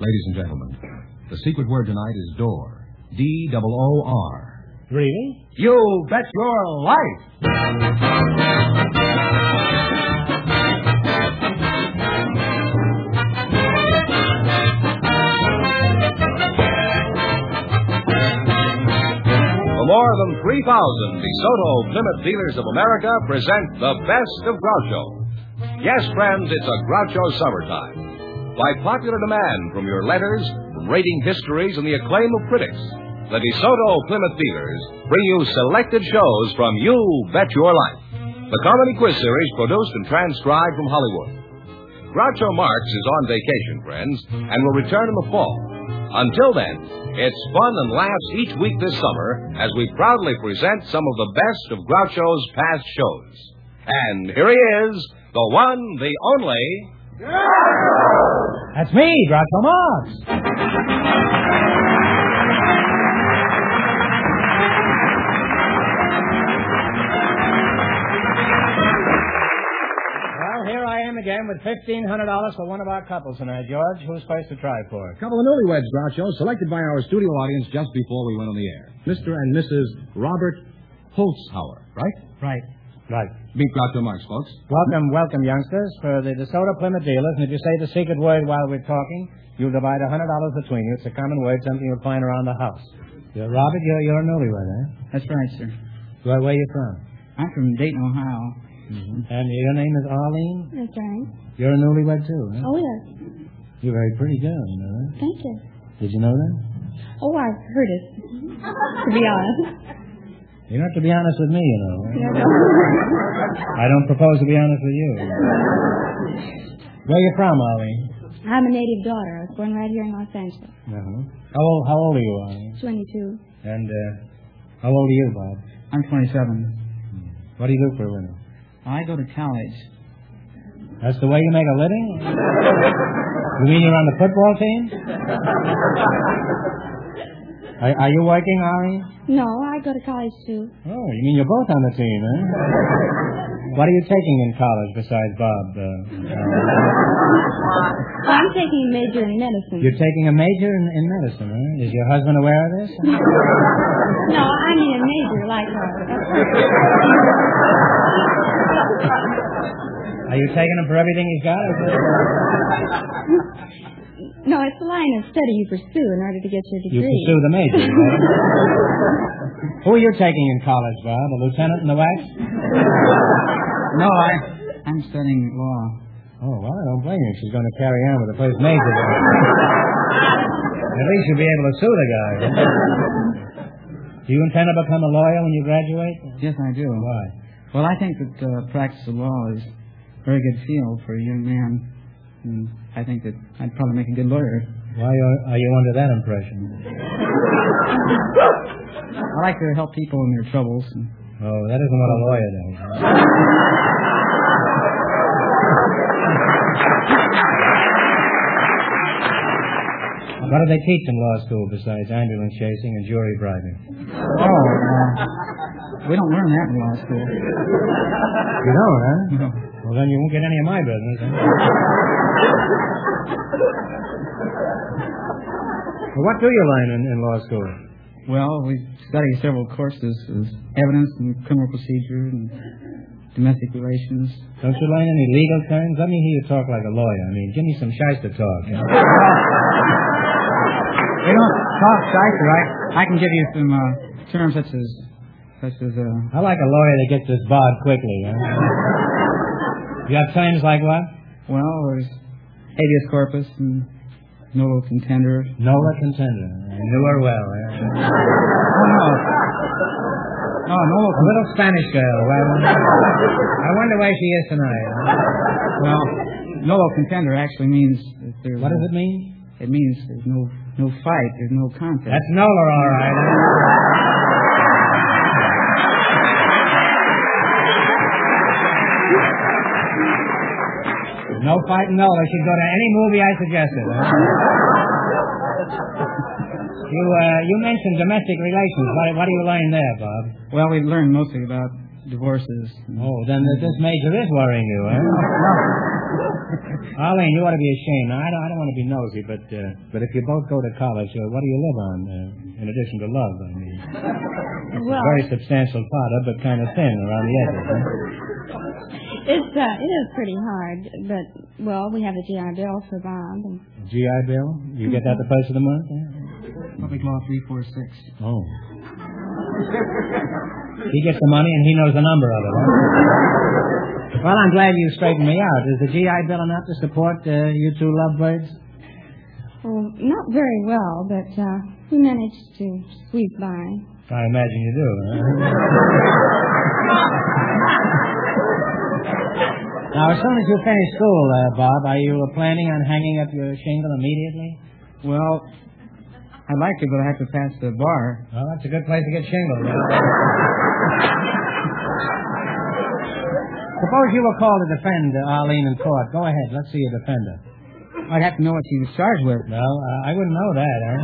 Ladies and gentlemen, the secret word tonight is door. D-O-O-R. Really? You bet your life! For more than 3,000 DeSoto Plymouth dealers of America present the best of Groucho. Yes, friends, it's a Groucho summertime. By popular demand from your letters, from rating histories, and the acclaim of critics, the DeSoto Plymouth dealers bring you selected shows from You Bet Your Life, the comedy quiz series produced and transcribed from Hollywood. Groucho Marx is on vacation, friends, and will return in the fall. Until then, it's fun and laughs each week this summer as we proudly present some of the best of Groucho's past shows. And here he is, the one, the only... That's me, Groucho Marx. Well, here I am again with $1,500 for one of our couples tonight, George. Who's supposed to try for it? A couple of newlyweds, Groucho, selected by our studio audience just before we went on the air. Mr. and Mrs. Robert Holzhauer, right? Right. Meet Groucho Marx, folks. Welcome, youngsters. For the DeSoto Plymouth dealers, and if you say the secret word while we're talking, you'll divide $100 between you. It's a common word, something you'll find around the house. Robert, you're a newlywed, eh? That's right, sir. Where are you from? I'm from Dayton, Ohio. Mm-hmm. And your name is Arlene? That's right. You're a newlywed, too, huh? Oh, yes. You're a very pretty girl, you know that? Thank you. Did you know that? Oh, I've heard it, to be honest. You don't have to be honest with me, you know. No. I don't propose to be honest with you. Where are you from, Arlene? I'm a native daughter. I was born right here in Los Angeles. Uh-huh. How old are you, Arlene? 22. And how old are you, Bob? I'm 27. What do you do for a living? I go to college. That's the way you make a living? You mean you're on the football team? Are you working, Arlene? No, I go to college, too. Oh, you mean you're both on the team, eh? What are you taking in college besides Bob? I'm taking a major in medicine. You're taking a major in medicine, huh? Is your husband aware of this? No, I mean a major like her. Are you taking him for everything he's got? No, it's the line of study you pursue in order to get your degree. You pursue the major, right? Who are you taking in college, Bob? A lieutenant in the wax? No, I'm studying law. Oh, well, I don't blame you. She's going to carry on with the first major. At least you'll be able to sue the guy. Do you intend to become a lawyer when you graduate? Yes, I do. Why? Well, I think that practice of law is a very good field for a young man. And I think that I'd probably make a good lawyer. Why are you under that impression? I like to help people in their troubles. Oh, that isn't what a lawyer does. What do they teach in law school besides ambulance chasing and jury bribing? Oh, we don't learn that in law school. You don't, huh? No. Well, then you won't get any of my business, huh? Well, what do you learn in law school? Well, we study several courses of evidence and criminal procedure and domestic relations. Don't you learn any legal terms? Let me hear you talk like a lawyer. I mean, give me some shyster talk. You know? We don't talk shyster. I can give you some terms such as I like a lawyer that gets this barred quickly. Huh? You have terms like what? Well, there's habeas corpus and nolo contender. Nolo contender. I knew her well. Oh, no. A little Spanish girl. I wonder where she is tonight. Well, nolo contender actually means that there's... What does it mean? It means there's no fight, there's no contest. That's Nola, all right. No fighting Nola. She'd go to any movie I suggested. Huh? You mentioned domestic relations. What do you learn there, Bob? Well, we learn mostly about divorces. Oh, then this major is worrying you, eh? Arlene, you ought to be ashamed. Now, I don't want to be nosy, but if you both go to college, what do you live on, in addition to love, I mean? It's a very substantial product, but kind of thin around the edges, huh? It is pretty hard, but, well, we have the GI Bill for Bob. And... GI Bill? You get that the first of the month? Public Law 346. Oh. He gets the money and he knows the number of it, huh? Well, I'm glad you straightened me out. Is the GI Bill enough to support you two lovebirds? Well, not very well, but we managed to squeeze by. I imagine you do, huh? Now, as soon as you finish school, Bob, are you planning on hanging up your shingle immediately? Well, I'd like to, but I have to pass the bar. Well, that's a good place to get shingled. Suppose you were called to defend Arlene in court. Go ahead. Let's see you defend her. I'd have to know what she was charged with. Well, I wouldn't know that, eh?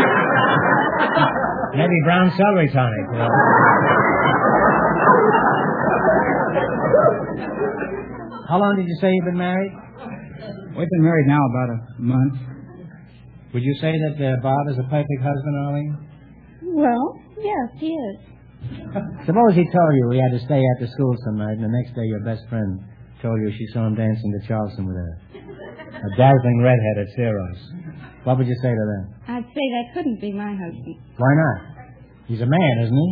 Maybe brown celery tonic. How long did you say you've been married? We've been married now about a month. Would you say that Bob is a perfect husband, Arlene? Well, yes, he is. Suppose he told you he had to stay after school some night, and the next day your best friend told you she saw him dancing to Charleston with a dazzling redhead at Ciro's. What would you say to that? I'd say that couldn't be my husband. Why not? He's a man, isn't he?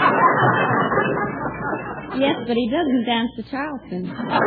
Yes, but he doesn't dance to Charleston.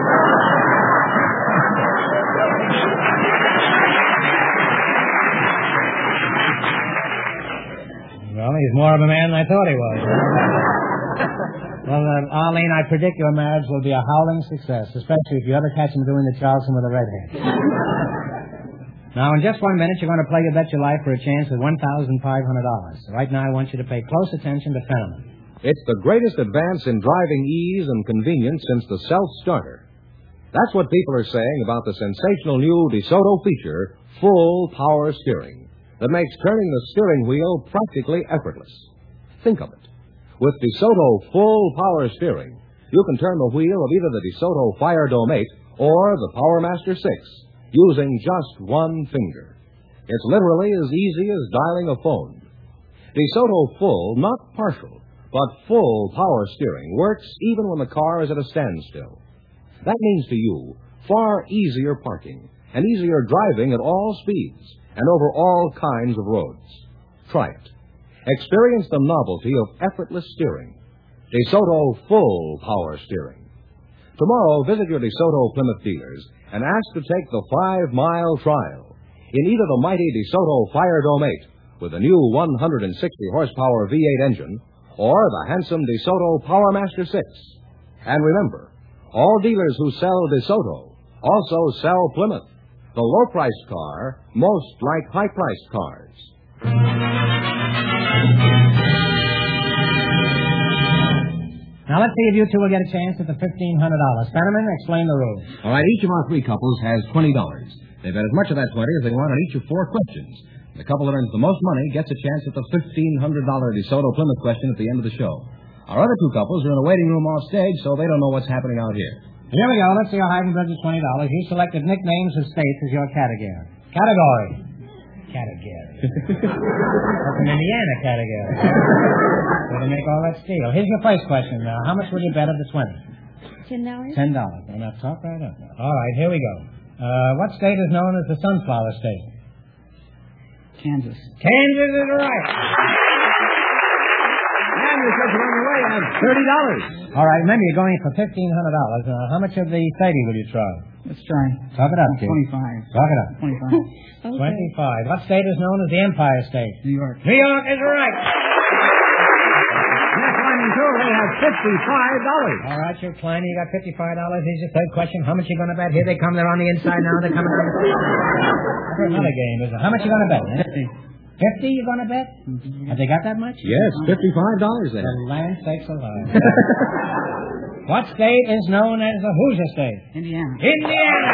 Well, he's more of a man than I thought he was. Well, Arlene, I predict your marriage will be a howling success, especially if you ever catch him doing the Charleston with a redhead. Now, in just 1 minute, you're going to play You Bet Your Life for a chance at $1,500. Right now, I want you to pay close attention to Fenneman. It's the greatest advance in driving ease and convenience since the self-starter. That's what people are saying about the sensational new DeSoto feature, Full Power Steering, that makes turning the steering wheel practically effortless. Think of it. With DeSoto Full Power Steering, you can turn the wheel of either the DeSoto Fire Dome 8 or the PowerMaster 6 using just one finger. It's literally as easy as dialing a phone. DeSoto Full, not partial, but full power steering works even when the car is at a standstill. That means to you far easier parking and easier driving at all speeds and over all kinds of roads. Try it. Experience the novelty of effortless steering. DeSoto Full Power Steering. Tomorrow, visit your DeSoto Plymouth dealers and ask to take the 5-mile trial in either the mighty DeSoto Fire Dome 8 with the new 160-horsepower V8 engine or the handsome DeSoto PowerMaster 6. And remember, all dealers who sell DeSoto also sell Plymouth, the low-priced car most like high-priced cars. Now, let's see if you two will get a chance at the $1,500. Fenneman, explain the rules. All right, each of our three couples has $20. They bet as much of that 20 as they want on each of 4 questions. The couple that earns the most money gets a chance at the $1,500 DeSoto Plymouth question at the end of the show. Our other 2 couples are in a waiting room off stage, so they don't know what's happening out here. Here we go. Let's see your Heidenberg's $20. You selected nicknames of states as your category. Category. That's an Indiana category. So to make all that steel. Here's your first question now. How much will you bet of the 20? $10. $10. Well, now talk right up. All right, here we go. What state is known as the Sunflower State? Kansas. Kansas is right. And we said you're on your way at $30. All right, remember, you're going for $1,500. How much of the 30 will you try? Let's try. Talk it up, kid. 25. Talk it up. 25. Okay. 25. What state is known as the Empire State? New York. New York is right. Yes, Lyman, too. They have $55. All right, you're Kleiner. You got $55. Here's your third question. How much you going to bet? Here they come. They're on the inside now. They're coming on the That's another game, isn't it? How much you going to bet? 50 you going to bet? Have they got that much? Yes, $55 there. The land sakes alive. What state is known as the Hoosier State? Indiana. Indiana!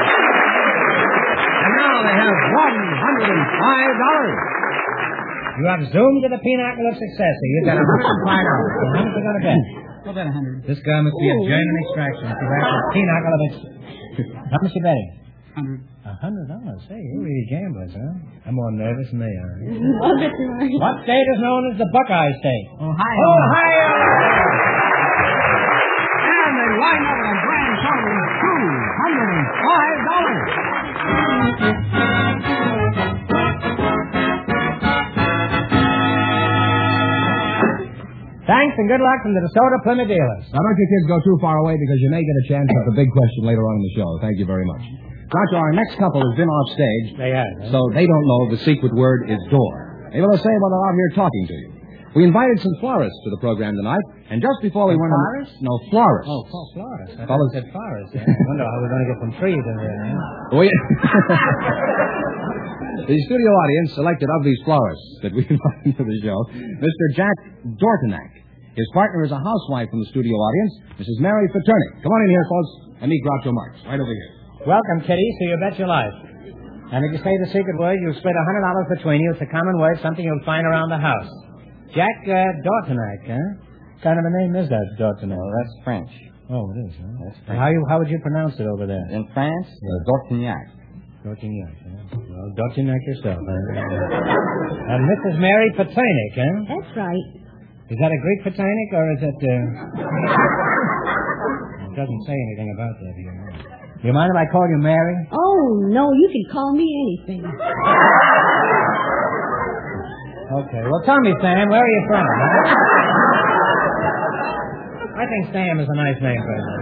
And now they have $105. You have zoomed to the pinnacle of success. So you've got $105. How much you going to bet? How about 100? This girl must be a German extraction. She's after Pinochle of it. How much you betting? 100. $100. Say, you're really gamblers, huh? I'm more nervous than they are. I'll bet you are. What state is known as the Buckeye State? Ohio. Ohio! And they line up a grand total of $200. Thanks and good luck from the DeSoto Plymouth dealers. Now, don't you kids go too far away because you may get a chance at the big question later on in the show. Thank you very much. Groucho, our next couple has been off stage. They have. Huh? So they don't know the secret word is door. Able to say while they're out here talking to you. We invited some florists to the program tonight, and just before we went... Florists? No, florists. Oh, florists. I thought you said florists. I wonder how we're going to get some trees in there, man. The studio audience selected of these florists that we invited to the show, Mr. Jack Dortonak. His partner is a housewife from the studio audience, Mrs. Mary Paternick. Come on in here, folks, and meet Groucho Marx, right over here. Welcome, Kitty, so you bet your life. And if you say the secret word, you'll split $100 between you. It's a common word, something you'll find around the house. Jack Dortonak, huh? What kind of a name is that, Dortonak? Well, that's French. Oh, it is, huh? That's French. How would you pronounce it over there? In France, Dortignac. Dortignac, huh? Well, Dortignac yourself, huh? And Mrs. Mary Paternick, huh? That's right. Is that a Greek Paternick, or is it, It doesn't say anything about that here. Do you mind if I call you Mary? Oh, no, you can call me anything. Okay. Well, tell me, Sam, where are you from? Huh? I think Sam is a nice name for you.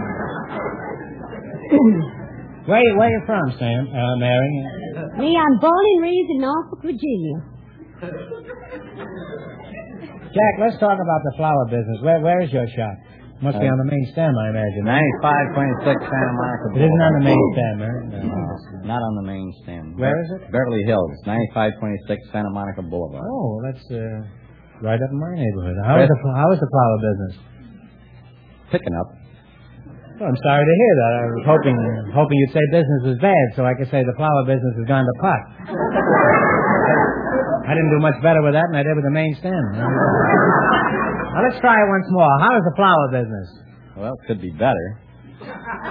Where are you from, Sam? Mary? Me, I'm born and raised in Norfolk, Virginia. Jack, let's talk about the flower business. Where is your shop? Must be on the main stem, I imagine. 9526 Santa Monica Boulevard. It isn't on the main stem, huh? No, not on the main stem. Where is it? Beverly Hills, 9526 Santa Monica Boulevard. Oh, that's right up in my neighborhood. How is the flower business? Picking up. Well, I'm sorry to hear that. I was hoping you'd say business was bad, so I could say the flower business has gone to pot. I didn't do much better with that than I did with the main stem. Now, let's try it once more. How is the flower business? Well, it could be better. Well,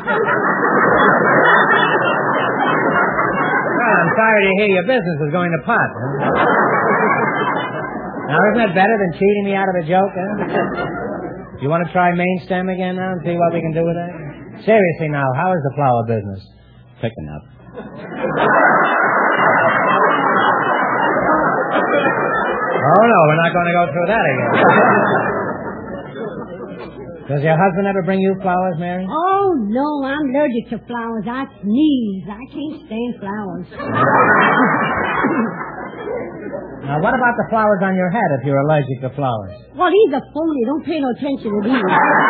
I'm sorry to hear your business is going to pot. Huh? Now, isn't that better than cheating me out of a joke, huh? You want to try main stem again now and see what we can do with that? Seriously now, how is the flower business? Picking up. Oh, no, we're not going to go through that again. Does your husband ever bring you flowers, Mary? Oh, no, I'm allergic to flowers. I sneeze. I can't stand flowers. Now, what about the flowers on your head if you're allergic to flowers? Well, these are phony. Don't pay no attention to these.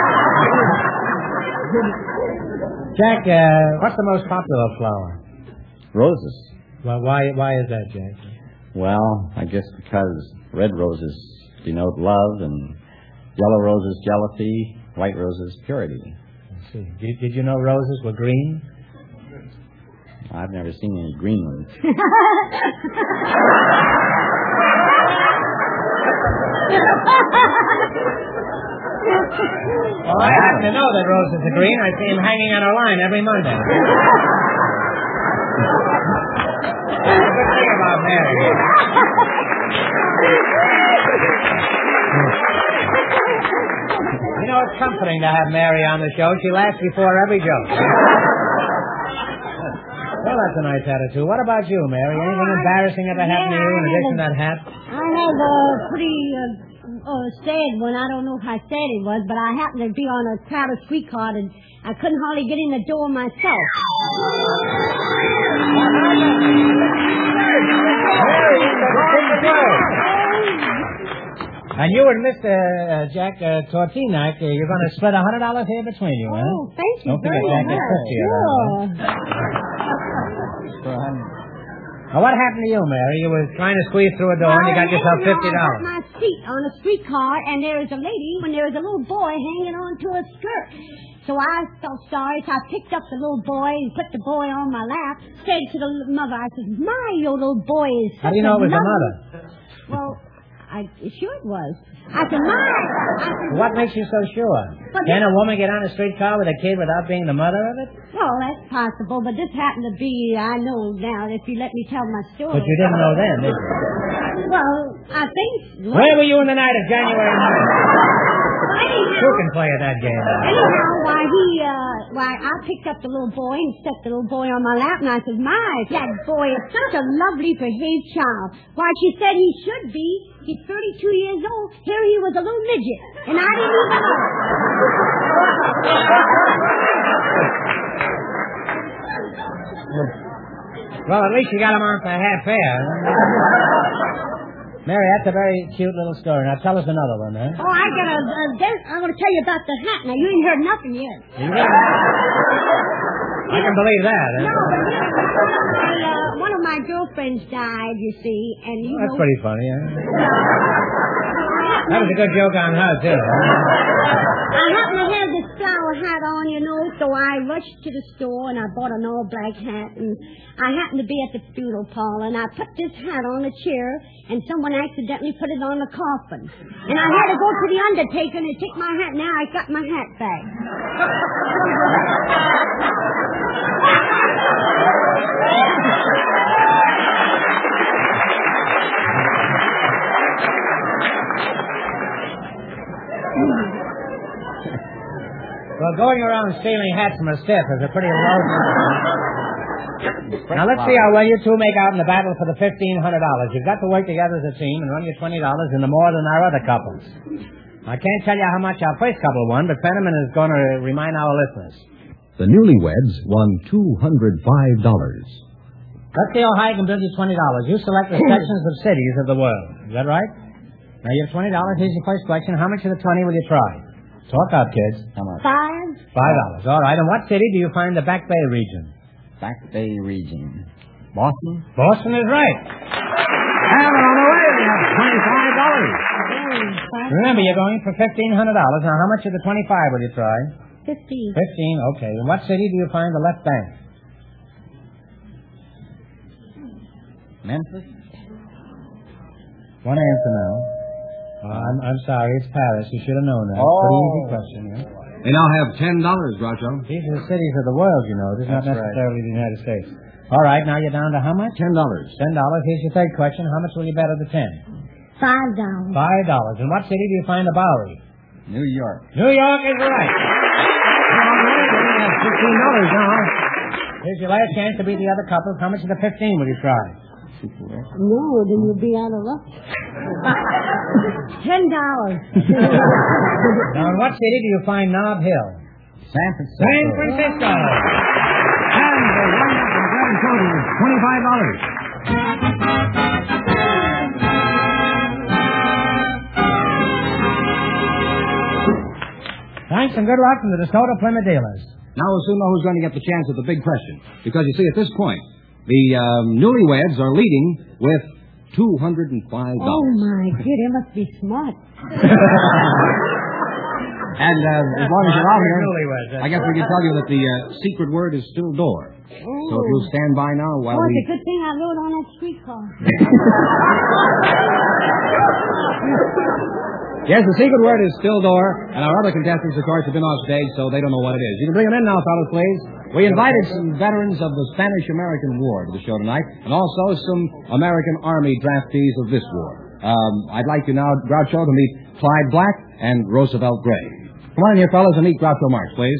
Jack, what's the most popular flower? Roses. Well, why is that, Jack? Well, I guess because red roses denote love and yellow roses jealousy, white roses purity. I see. Did you know roses were green? I've never seen any green ones. Well, I happen to know that roses are green. I see them hanging on a line every Monday. That's a good thing about Mary. You know, it's comforting to have Mary on the show. She laughs before every joke. Well, that's a nice attitude. What about you, Mary? Anything embarrassing ever happened to you in addition to that hat? I have a pretty sad one. I don't know how sad it was, but I happened to be on a crowded streetcar and I couldn't hardly get in the door myself. And you and Mr. Jack Tortinac, you're going to split $100 here between you, huh? Oh, thank you Don't forget very Jack much. Sure. Now, what happened to you, Mary? You were trying to squeeze through a door and you got yourself $50. I got my seat on a streetcar, and there was a lady when there was a little boy hanging on to a skirt. So I felt sorry, so I picked up the little boy and put the boy on my lap, said to the mother, I said, my, your little boy is such How do you know it was the lovely... mother? Well, Sure it was. I said, my. What makes you so sure? Can a woman get on a streetcar with a kid without being the mother of it? Well, that's possible, but this happened to be, I know now, if you let me tell my story. But you didn't know then, did you? Well, I think... Where were you in the night of January 9th? Who can play at that game? Anyhow, I picked up the little boy and set the little boy on my lap, and I said, my, that boy is such a lovely, behaved child. Why, she said he should be. He's 32 years old. Here he was a little midget, and I didn't even know. Well, at least you got him on for half fare. Mary, that's a very cute little story. Now, tell us another one, huh? Oh, I want to tell you about the hat. Now, you ain't heard nothing yet. I can believe that. Huh? No, but one of my girlfriends died, you see, and you That's know... pretty funny, huh? That was a good joke on her, too. I happen to have this flower hat on, you know, so I rushed to the store and I bought an all-black hat, and I happened to be at the funeral parlor, and I put this hat on the chair, and someone accidentally put it on the coffin. And I had to go to the undertaker and take my hat. Now I got my hat back. Well, going around stealing hats from a stiff is a pretty low... Now, let's see how well you two make out in the battle for the $1,500. You've got to work together as a team and run your $20 into more than our other couples. I can't tell you how much our first couple won, but Fenneman is going to remind our listeners. The newlyweds won $205. Let's see how high I can build you $20. You select the sections of cities of the world. Is that right? Now, you have $20. Here's your first question. How much of the 20 will you try? Talk up, kids. How much? $5. All right. In what city do you find the Back Bay region? Back Bay region. Boston? Boston is right. And on the way, we have $25. Remember, you're going for $1,500. Now, how much of the 25 will you try? 15. 15, okay. In what city do you find the left bank? Memphis? One answer now. I'm sorry, it's Paris. You should have known that. Oh. Pretty easy question, yeah? They now have $10, Groucho. These are the cities of the world, you know. This is not That's necessarily the United States. All right, now you're down to how much? $10. $10. Here's your third question. How much will you bet of the 10? $5. $5. In what city do you find the Bowery? New York. New York is right. All right, we have $15 now. Here's your last chance to beat the other couple. How much of the 15 will you try? No, then you'll be out of luck. $10. Now, in what city do you find Nob Hill? San Francisco. San Francisco. And the one-up and grand total is $25. Thanks and good luck from the DeSoto Plymouth dealers. Now we'll soon know who's going to get the chance at the big question. Because, you see, at this point, the newlyweds are leading with $205. Oh, my God, they must be smart. And as long as you're out here, Newlyweds, I guess we can tell you that the secret word is still door. So if you'll stand by now while Oh, we... it's a good thing I rode on that streetcar. Yes, the secret word is still door, and our other contestants, of course, have been off stage, so they don't know what it is. You can bring them in now, fellas, please. We invited some veterans of the Spanish-American War to the show tonight, and also some American Army draftees of this war. I'd like you now, Groucho, to meet Clyde Black and Roosevelt Gray. Come on in here, fellas, and meet Groucho Marx, please.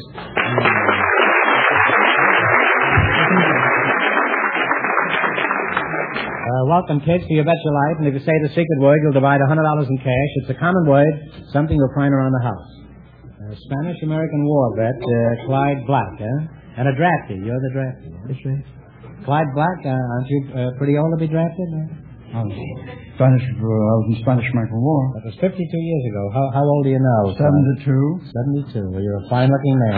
Welcome, kids, to You Bet Your Life. And if you say the secret word, you'll divide $100 in cash. It's a common word, something you'll find around the house. Spanish-American War vet, Clyde Black, huh? And a drafty. You're the drafty. That's right. Clyde Black, aren't you pretty old to be drafted? I was in Spanish-American War. That was 52 years ago. How old are you now? 72. 72. Well, you're a fine-looking man.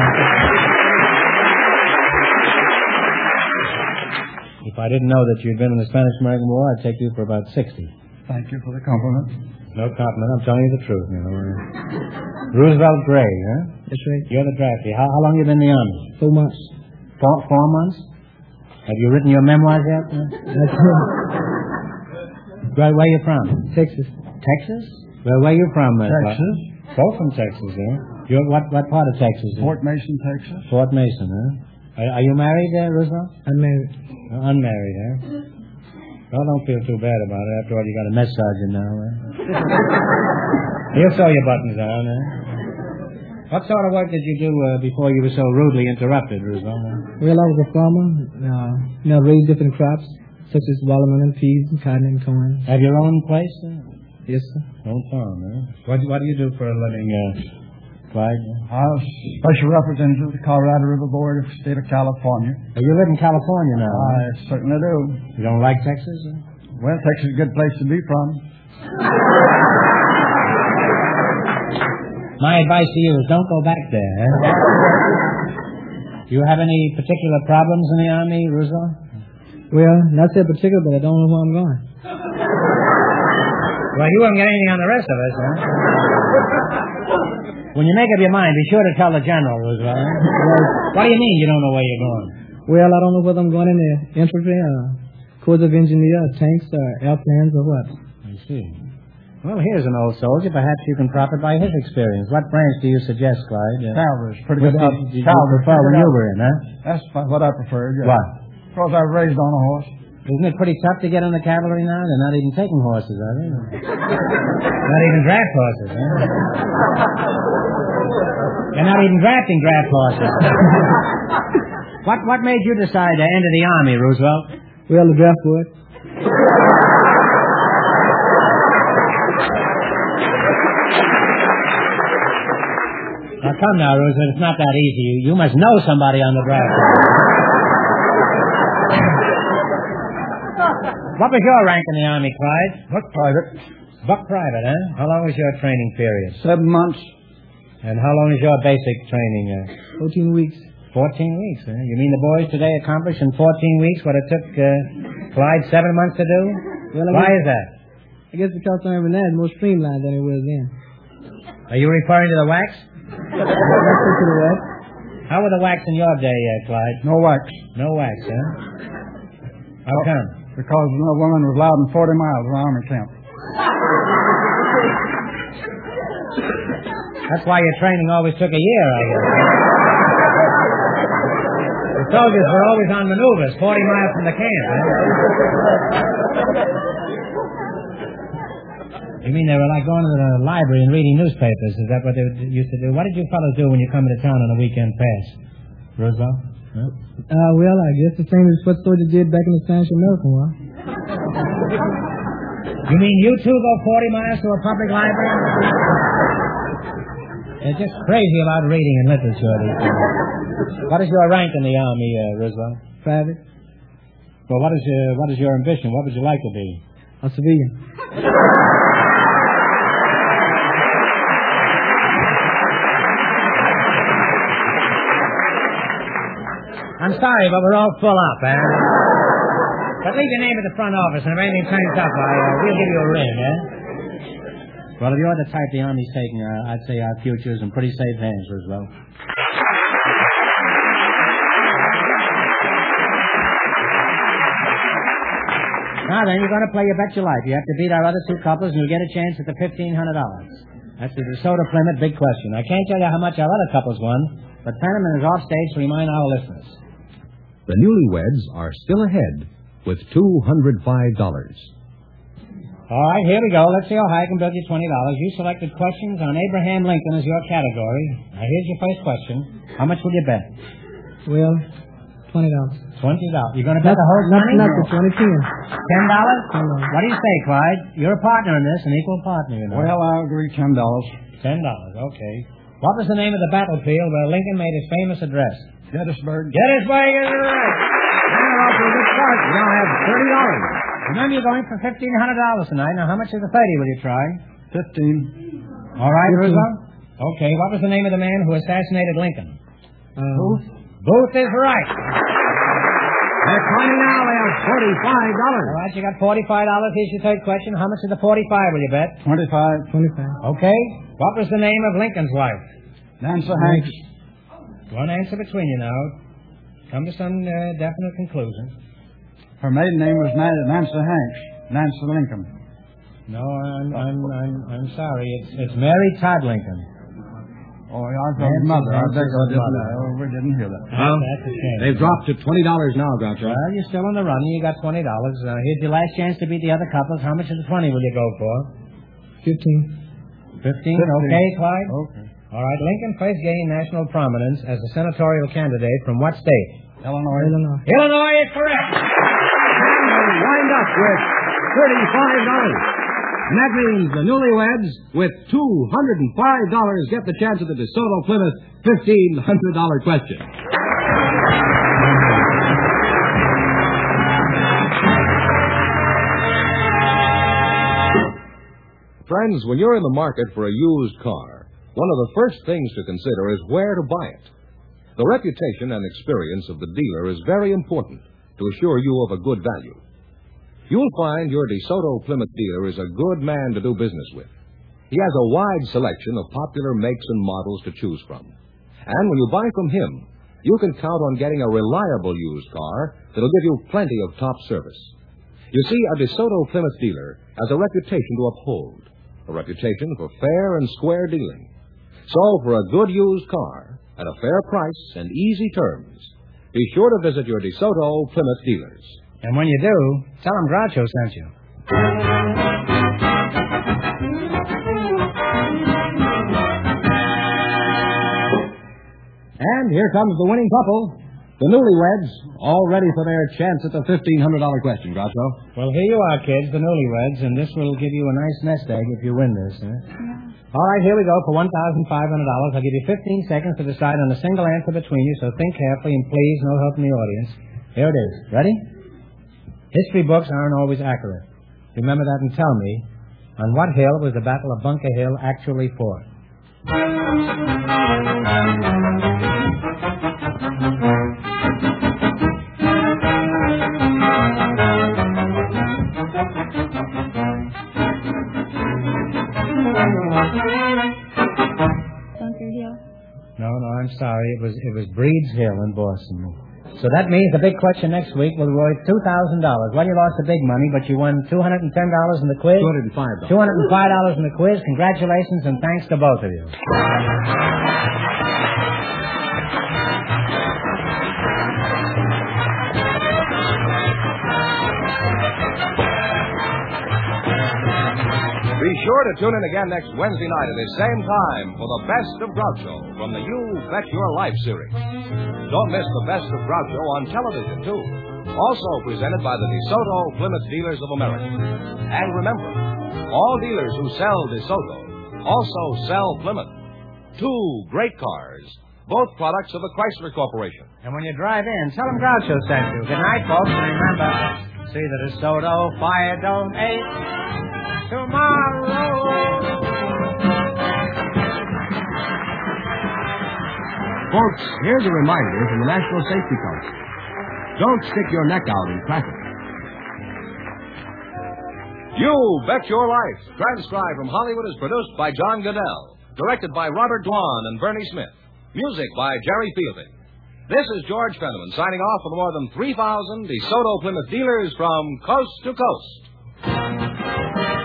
If I didn't know that you'd been in the Spanish-American War, I'd take you for about 60. Thank you for the compliment. No compliment. I'm telling you the truth, you know. Roosevelt Gray, huh? That's right. You're the drafty. How long have you been in the Army? 4 months. 4 months? Have you written your memoirs yet? Huh? That's right. Where are you from? Texas. Texas? Well, where are you from? Texas. Both from Texas, eh? You're what part of Texas? Fort Mason, Texas. Fort Mason, huh? Are you married, Roosevelt? I'm married. Unmarried, huh? Well, don't feel too bad about it. After all, you got a mess sergeant now, eh? He'll sew your buttons on, eh? What sort of work did you do before you were so rudely interrupted, Roosevelt? Well, I was a farmer. Raised different crops, such as watermelon, peas, and cotton, and corn. Have your own place, sir? Yes, sir. Own farm, eh? What do you do for a living, Clyde? I was special representative of the Colorado River Board of the state of California. You live in California now, I certainly do. You don't like Texas? Eh? Well, Texas is a good place to be from. My advice to you is don't go back there. Eh? Do you have any particular problems in the Army, Roosevelt? Well, not so particular, but I don't know where I'm going. Well, you won't get anything on the rest of us, huh? When you make up your mind, be sure to tell the general, Roosevelt. Eh? What do you mean you don't know where you're going? Well, I don't know whether I'm going in the infantry, Corps of Engineers, tanks, or airplanes, or what. I see. Well, here's an old soldier. Perhaps you can profit by his experience. What branch do you suggest, Clyde? Cavalry's pretty good. Did you prefer when you were in, huh? That's what I preferred, yeah. What? Because I was raised on a horse. Isn't it pretty tough to get in the cavalry now? They're not even taking horses, are they? Not even draft horses, huh? They're not even drafting draft horses. What made you decide to enter the Army, Roosevelt? Well, the draft board. Now, come now, Roosevelt. It's not that easy. You must know somebody on the draft board. What was your rank in the Army, Clyde? Buck private. Buck private, huh? How long was your training period? 7 months. And how long is your basic training? 14 weeks. 14 weeks, huh? You mean the boys today accomplished in 14 weeks what it took Clyde 7 months to do? Well, why is that? I guess because I'm now is more streamlined than it was then. Are you referring to the wax? How were the wax in your day, Clyde? No wax. No wax, huh? How come? Because no woman was allowed in 40 miles of Army camp. That's why your training always took a year, I guess. The soldiers were always on maneuvers, 40 miles from the camp, huh? You mean they were like going to the library and reading newspapers? Is that what they used to do? What did you fellows do when you come into town on a weekend pass? Roosevelt? No? Well, I guess the same as what soldiers did back in the Spanish American War. You mean you two go 40 miles to a public library? They're just crazy about reading and literature these days. What is your rank in the Army, Roosevelt? Private. Well, what is your ambition? What would you like to be? A civilian. I'm sorry, but we're all full up, eh? But leave your name at the front office, and if anything turns up, we'll give you a ring, eh? Well, if you're the type the Army's taking, I'd say our future's in pretty safe hands, Roosevelt. Now then, you're going to play You Bet Your Life. You have to beat our other two couples, and you'll get a chance at the $1,500. That's the DeSoto Plymouth Big Question. I can't tell you how much our other couples won, but Penniman is off stage to remind our listeners. The newlyweds are still ahead with $205. All right, here we go. Let's see how high I can build you $20. You selected questions on Abraham Lincoln as your category. Now, here's your first question. How much will you bet? Well, $20. $20. You're going to bet the whole money? Not the 20, $10. $10? What do you say, Clyde? You're a partner in this, an equal partner, you know. Well, I'll agree $10. $10, okay. What was the name of the battlefield where Lincoln made his famous address? Gettysburg. Gettysburg is right. You now have $30. Remember, you're going for $1,500 tonight. Now, how much is the 30 will you try? 15. All right, Roosevelt? Okay, what was the name of the man who assassinated Lincoln? Booth. Booth is right. They're 20 now. They have $45. All right, you got $45. Here's your third question. How much is the 45 will you bet? 25. Okay. What was the name of Lincoln's wife? Nancy Hanks. One answer between you now. Come to some definite conclusion. Her maiden name was Nancy Hanks. Nancy Lincoln. No, I'm sorry. It's Mary Todd Lincoln. Oh, I thought mother. I beg we didn't hear that. Well, that's a shame. they've dropped to $20 now, Groucho. Well, you're still in the running. You got $20. Here's your last chance to beat the other couples. How much of the 20 will you go for? 15. 15? Okay, Clyde? Okay. All right. Lincoln first gained national prominence as a senatorial candidate from what state? Illinois. Illinois is correct. And they wind up with $35. And that means the newlyweds, with $205, get the chance at the DeSoto Plymouth $1,500 question. Friends, when you're in the market for a used car, one of the first things to consider is where to buy it. The reputation and experience of the dealer is very important to assure you of a good value. You'll find your DeSoto Plymouth dealer is a good man to do business with. He has a wide selection of popular makes and models to choose from. And when you buy from him, you can count on getting a reliable used car that'll give you plenty of top service. You see, a DeSoto Plymouth dealer has a reputation to uphold, a reputation for fair and square dealing. So, for a good used car at a fair price and easy terms, be sure to visit your DeSoto Plymouth dealers. And when you do, tell them Groucho sent you. And here comes the winning couple, the newlyweds, all ready for their chance at the $1,500 question, Groucho. Well, here you are, kids, the newlyweds, and this will give you a nice nest egg if you win this. Huh? Yeah. All right, here we go for $1,500. I'll give you 15 seconds to decide on a single answer between you, so think carefully, and please, no help from the audience. Here it is. Ready? History books aren't always accurate. Remember that and tell me, on what hill was the Battle of Bunker Hill actually fought? Bunker Hill. No, I'm sorry. It was Breed's Hill in Boston. So that means the big question next week will be worth $2,000. Well, you lost the big money, but you won $210 in the quiz. $205. $205 in the quiz. Congratulations and thanks to both of you. Be sure to tune in again next Wednesday night at the same time for the Best of Groucho from the You Bet Your Life series. Don't miss the Best of Groucho on television, too. Also presented by the DeSoto Plymouth Dealers of America. And remember, all dealers who sell DeSoto also sell Plymouth. Two great cars, both products of the Chrysler Corporation. And when you drive in, tell them Groucho sent you. Good night, folks, and remember, see the DeSoto fire don't ache tomorrow. Folks, here's a reminder from the National Safety Council. Don't stick your neck out in traffic. You Bet Your Life, transcribed from Hollywood, is produced by John Goodell, directed by Robert Dwan and Bernie Smith, music by Jerry Fielding. This is George Fenneman signing off for the more than 3,000 DeSoto Plymouth dealers from coast to coast.